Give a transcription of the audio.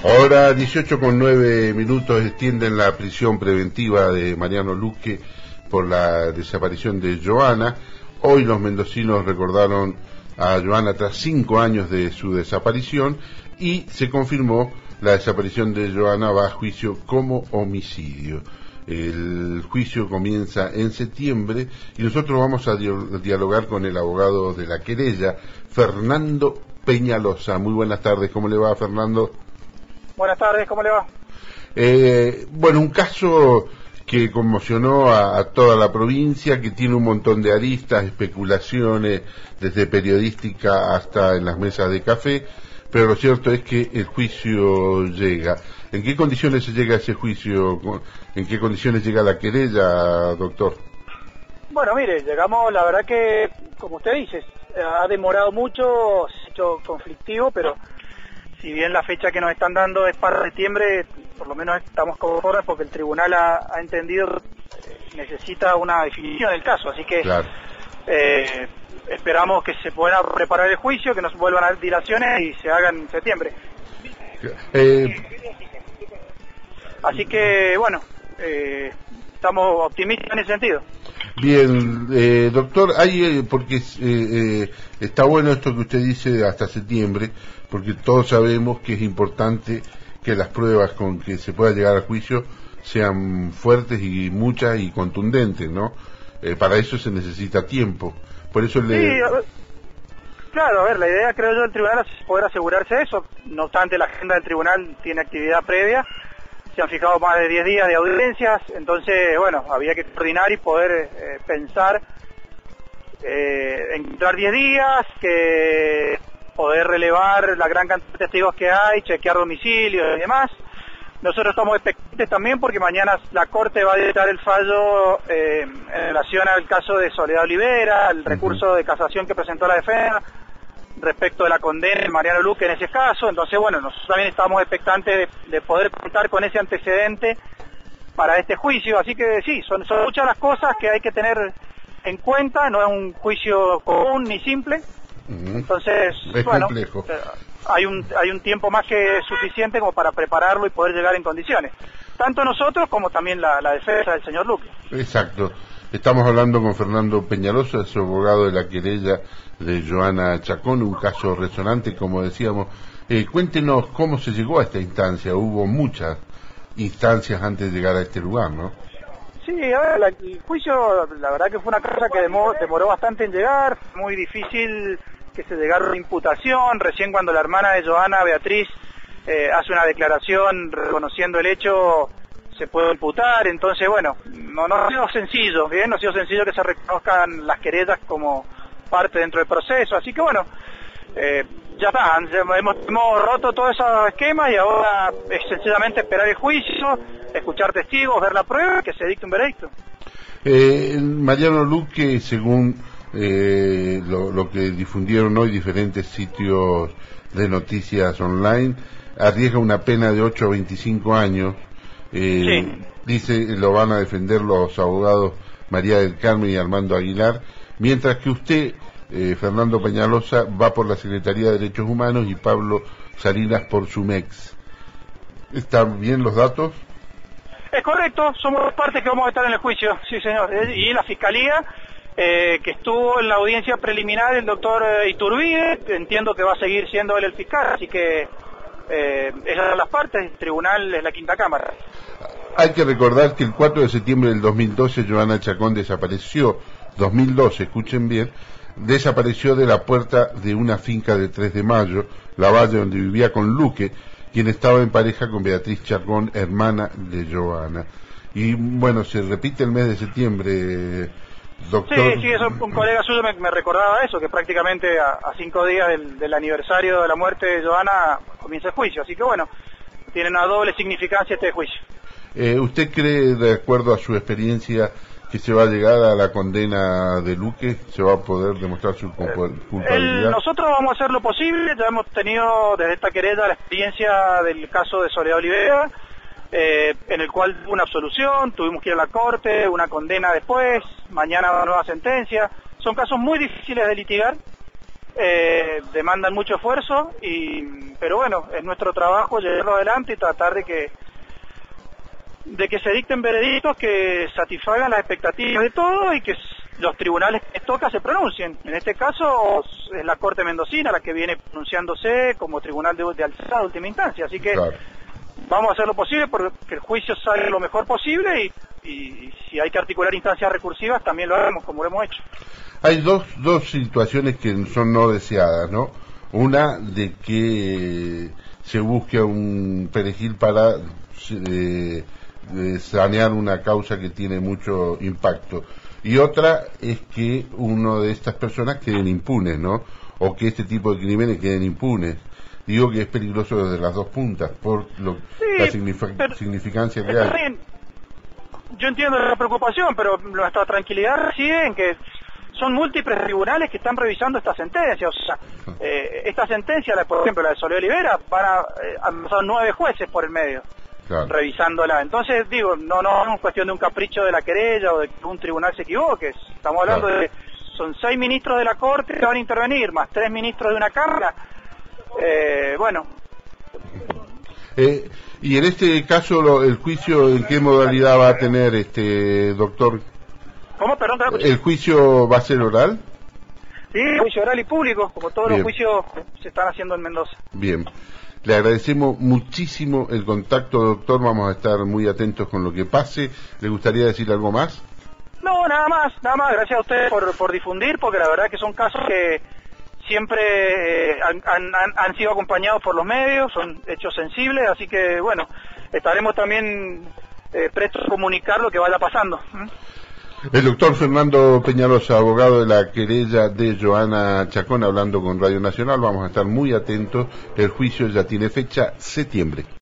Ahora 18:09 extienden la prisión preventiva de Mariano Luque por la desaparición de Joana. Hoy los mendocinos recordaron a Joana tras 5 años de su desaparición y se confirmó la desaparición de Joana va a juicio como homicidio. El juicio comienza en septiembre y nosotros vamos a dialogar con el abogado de la querella, Fernando Peñalosa. Muy buenas tardes, ¿cómo le va, Fernando? Buenas tardes, ¿cómo le va? Bueno, un caso que conmocionó a toda la provincia, que tiene un montón de aristas, especulaciones, desde periodística hasta en las mesas de café, pero lo cierto es que el juicio llega. ¿En qué condiciones se llega a ese juicio? ¿En qué condiciones llega la querella, doctor? Bueno, mire, llegamos, la verdad que, como usted dice, ha demorado mucho, se ha hecho conflictivo, pero si bien la fecha que nos están dando es para septiembre, por lo menos estamos conformes porque el tribunal ha entendido necesita una definición del caso, así que claro. Esperamos que se pueda preparar el juicio, que no se vuelvan a dar dilaciones y se hagan en septiembre. Así que, bueno, estamos optimistas en ese sentido. Bien, doctor, porque está bueno esto que usted dice hasta septiembre, porque todos sabemos que es importante que las pruebas con que se pueda llegar a juicio sean fuertes y muchas y contundentes, ¿no? Para eso se necesita tiempo. Por eso Sí, claro, a ver, la idea, creo yo, del tribunal es poder asegurarse de eso. No obstante, la agenda del tribunal tiene actividad previa. Se han fijado más de 10 días de audiencias, entonces, bueno, había que coordinar y poder pensar, encontrar 10 días, que poder relevar la gran cantidad de testigos que hay, chequear domicilios y demás. Nosotros estamos expectantes también porque mañana la Corte va a dictar el fallo en relación al caso de Soledad Olivera, el recurso de casación que presentó la defensa respecto de la condena de Mariano Luque en ese caso. Entonces, bueno, nosotros también estamos expectantes de poder contar con ese antecedente para este juicio. Así que sí, son muchas las cosas que hay que tener en cuenta, no es un juicio común ni simple. Entonces, es bueno, complejo. Hay un tiempo más que suficiente como para prepararlo y poder llegar en condiciones. Tanto nosotros como también la defensa del señor Luque. Exacto. Estamos hablando con Fernando Peñalosa, es abogado de la querella de Joana Chacón, un caso resonante, como decíamos. Cuéntenos cómo se llegó a esta instancia. Hubo muchas instancias antes de llegar a este lugar, ¿no? Sí, a ver, el juicio, la verdad que fue una cosa que demoró bastante en llegar, muy difícil que se llegara a una imputación. Recién cuando la hermana de Joana, Beatriz, hace una declaración reconociendo el hecho, se puede imputar. Entonces, bueno, no ha sido sencillo, ¿bien? No ha sido sencillo que se reconozcan las querellas como parte dentro del proceso. Así que, bueno, ya está, hemos roto todos esos esquemas y ahora es sencillamente esperar el juicio, escuchar testigos, ver la prueba y que se dicte un veredicto. Mariano Luque, según lo que difundieron hoy diferentes sitios de noticias online, arriesga una pena de 8 a 25 años. Sí. Dice, lo van a defender los abogados María del Carmen y Armando Aguilar, mientras que usted, Fernando Peñalosa, va por la Secretaría de Derechos Humanos y Pablo Salinas por SUMEX. ¿Están bien los datos? Es correcto, somos dos partes que vamos a estar en el juicio, sí señor. Y la Fiscalía, que estuvo en la audiencia preliminar, el doctor Iturbide, entiendo que va a seguir siendo él el fiscal, así que esas son las partes, el tribunal es la quinta cámara. Hay que recordar que el 4 de septiembre del 2012 Joana Chacón desapareció, 2012, escuchen bien, desapareció de la puerta de una finca de 3 de Mayo, La Valle, donde vivía con Luque, quien estaba en pareja con Beatriz Chacón, hermana de Joana. Y bueno, se repite el mes de septiembre, doctor. Sí, eso, un colega suyo me recordaba eso, que prácticamente a 5 días del aniversario de la muerte de Joana comienza el juicio. Así que bueno, tiene una doble significancia este juicio. ¿Usted cree, de acuerdo a su experiencia, que se va a llegar a la condena de Luque? ¿Se va a poder demostrar su culpabilidad? Nosotros vamos a hacer lo posible. Ya hemos tenido desde esta querella la experiencia del caso de Soledad Olivera, en el cual hubo una absolución, tuvimos que ir a la corte, una condena después, mañana una nueva sentencia. Son casos muy difíciles de litigar, demandan mucho esfuerzo, pero bueno, es nuestro trabajo llevarlo adelante y tratar de que se dicten veredictos que satisfagan las expectativas de todos y que los tribunales que les toca se pronuncien. En este caso es la Corte Mendocina la que viene pronunciándose como tribunal de alzada de última instancia, así que claro, vamos a hacer lo posible porque el juicio salga lo mejor posible y si hay que articular instancias recursivas también lo haremos como lo hemos hecho. Hay dos situaciones que son no deseadas, ¿no? Una de que se busque un perejil para sanear una causa que tiene mucho impacto, y otra es que uno de estas personas queden impunes, ¿no? O que este tipo de crímenes queden impunes. Digo que es peligroso desde las dos puntas por la significancia que hay. Bien. Yo entiendo la preocupación, pero nuestra tranquilidad reside en que son múltiples tribunales que están revisando esta sentencia. O sea, esta sentencia, por ejemplo, la de Soledad Olivera, han pasado 9 jueces por el medio, claro, revisándola. Entonces, digo, no es cuestión de un capricho de la querella o de que un tribunal se equivoque. Estamos hablando claro, son 6 ministros de la Corte que van a intervenir, más 3 ministros de una Cámara. Bueno. Y en este caso, el juicio, ¿en qué modalidad va a tener, doctor? ¿Cómo? Perdón. ¿El juicio va a ser oral? Sí, juicio oral y público, como todos los juicios se están haciendo en Mendoza. Bien. Le agradecemos muchísimo el contacto, doctor. Vamos a estar muy atentos con lo que pase. ¿Le gustaría decir algo más? No, nada más. Gracias a ustedes por difundir, porque la verdad que son casos que siempre han sido acompañados por los medios, son hechos sensibles, así que bueno, estaremos también prestos a comunicar lo que vaya pasando. El doctor Fernando Peñalosa, abogado de la querella de Joana Chacón, hablando con Radio Nacional. Vamos a estar muy atentos. El juicio ya tiene fecha, septiembre.